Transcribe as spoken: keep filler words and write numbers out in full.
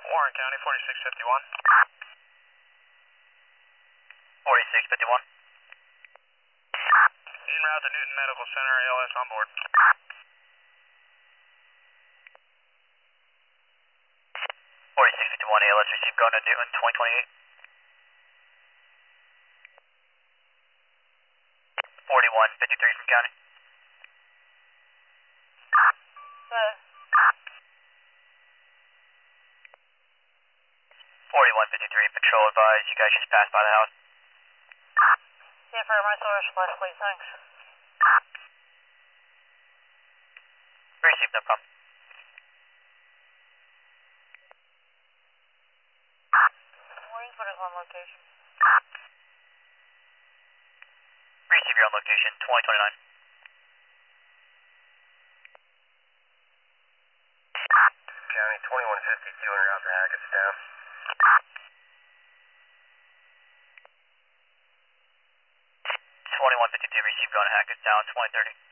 Warren County, forty-six fifty-one. forty-six fifty-one. En route to Newton Medical Center, A L S on board. forty-six fifty-one, A L S received, going to Newton, twenty twenty-eight. forty-one fifty-three from County. Uh, forty-one fifty-three, patrol advised, you guys just passed by the house. yeah, for my source, Leslie, thanks. Received, no problem. Warren's putting on location. Receive your own location, twenty twenty-nine. County, twenty-one fifty-two, en route to Hackettstown. twenty-one fifty-two, received, going to Hackettstown, twenty thirty.